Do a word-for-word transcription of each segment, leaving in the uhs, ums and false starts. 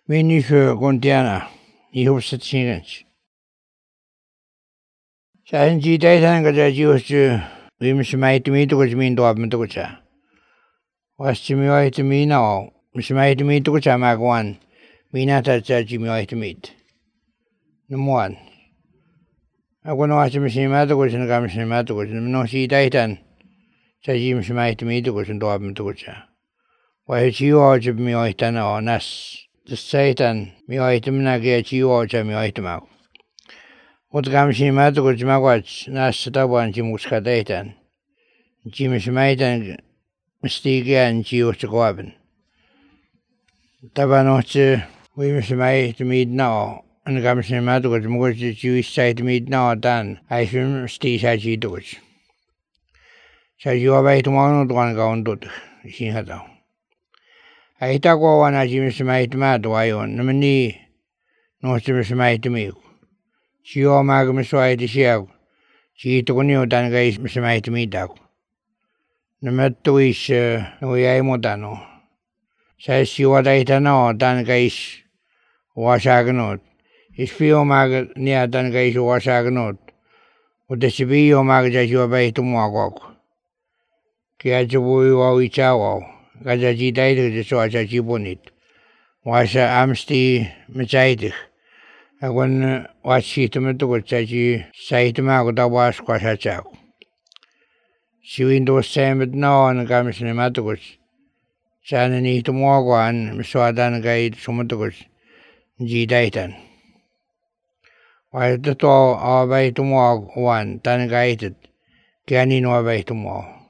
Minnisö kuntiana ihupset singens. Sähän siitä ei tämän kautta juostu viimeisessä mäitti miitukus miin tuopmentukutsa. Vasti mi oihti minä on. Missä mäitti miitukutsa mä kuvan. Minä tätsäätsi mi oihti miit. No muan. Ja kun ohtimi siinä mätukusen kanssa mätukusen. No siitä ei tämän. Sä missä mäitti miitukusen tuopmentukutsa. Vai sijoitse mi oihtana on näs. Tässä ei tämän. Mi oihti minäkin ja sijoitse mi oihtimaa. Mutta kamsin mätukusen mä kuvat nässä tapuan simuska tehtään. Missä mäitän stiikään sijoitse kuopen. Tapan ohtsi viimeisessä mäihti miit nao. En kamsin mätukusen mukaan sijoissa ei miit nao tämän. Äisyn stiisää siitukusen. Sä juo väihtumaan tuon kauntut. Siinä hätä. Ei takoa missä mäihti mätu ajoon. No meni noista missä mäihti miiku. Sijoa määrä missä äiti siellä. Siitä kun niu tämän käis missä mäihti miitä. No mä tuis, no jäi muuta no. Sä sijoa teitä no tämän käis uosaaknoot. Is pio määrä niä tämän käis uosaaknoot. Mutta se pio määrä sä sijoa väihtu mua koko. Kieltä voi olla itse avaa. Kaja siitä ei tule sua sä sipunit. Vasa amsti me säitih. Ja kun vatsiihtu me tukut sä si säihtymää kun tavaas kwa sä tsäku. Siuin tuossa säimet noon kämisen mä tukut. Säännä niihtu muokoan me suotaan käy sumutukut. Siitä ei tän. Vasa tuo on väihtu muokoan tän käitet. Kieni nuo väihtu muokoan.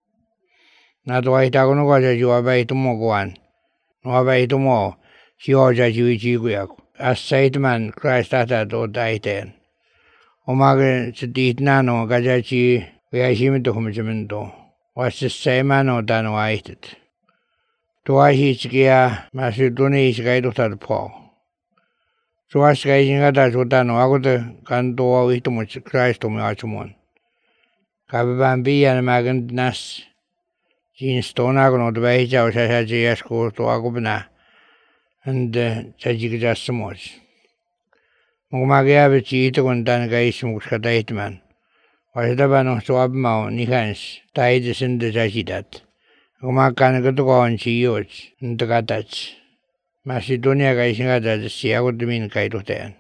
Nää tuohtaa kun nukoisa juo väihtu muokoan. Nuo väihtu muo. Sijoja siui siikujaku. As seitsemän kraistahtaa tuota eteen. Omake se tihtnää nuo kajaisi vielä simituhmisen mentuu. Vasta seimään nuo tanu aihtet. Tuo hitsikiä mä syy tunniisi kaiduhtaa poo. Suossa käisin kata sutanu akute kantuu ihtumus kraistumi asumuun. Kävivään pian mä kent näs. Siinä stonaa kun oot vähitsä osa sääsi jäskuus tuo akupinää. Ande säjikö tässä muodossa. Mutta mä kävin siitä, kun tämän käissä muka tehtämään. Vasta tämän on suopima on ihans. Taita sen te säsität. Kun mä käyn kotokoon sijoits. Ntä katats. Mä si tunnia käisin katats sijakutti min kaiduhteen.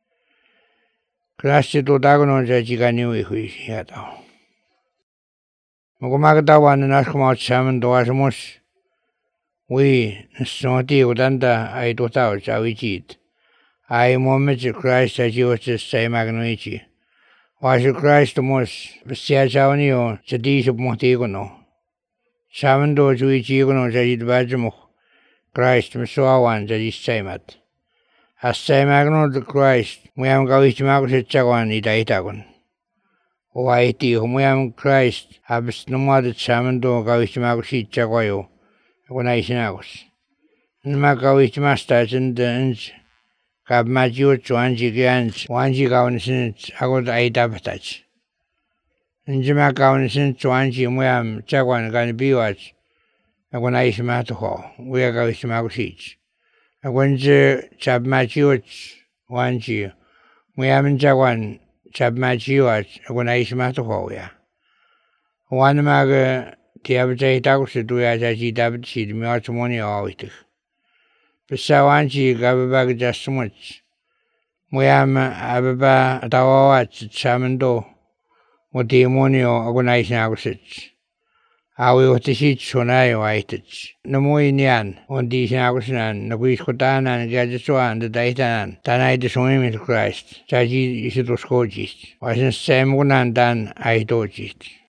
Klassi tuu takon on säjika niuihuisi jätao. Mutta kun mä tavan askumaut saman tuossa mus. Ui, soti utanta ai tuhtau savichit. Ai momme se Christ as you just say magnoichi. Vasu Christ mus sia saunio se disu muhtikono. Samando suichikono se it vajmu. Christ me soawan seissaimat. As say magno the Christ, muyam kawichi makuset chakwan ita itakon. Oaiti muyam Christ abs numadet samando kawichi makusit chakwayo. Kun ei sinäkus. Nämä kauit mastaa sen ens. Kap mä juutsu ansi kians. Wansi kauni sen akut ei tapahtaisi. Ensi mä kauni sen ansi mujam tsakuan kani piuats. Ja kun ei sinä tuho. Uja kauit mä kusiits. Ja kun se tsap mä juuts wansi. Mujam tsakuan tsap mä juuts. Ja kun ei sinä tuho uja. Wan mä tiedä, ei takusti tuja ja siitä siitä me oot moni auittu. Pessä vansi kävivä tässä muts. Mujam äpäpä tavavat samento. Mutta moni on kun ei sinäkuset. Aujuhti sit sun ei vaihtet. No mui nian on tii sinäkusenään. No kuisko tänään käytä suaan tätä itänään. Tän äiti sun imit Christ. Sä isitus kootist. Vaisen se munan tän äitootist.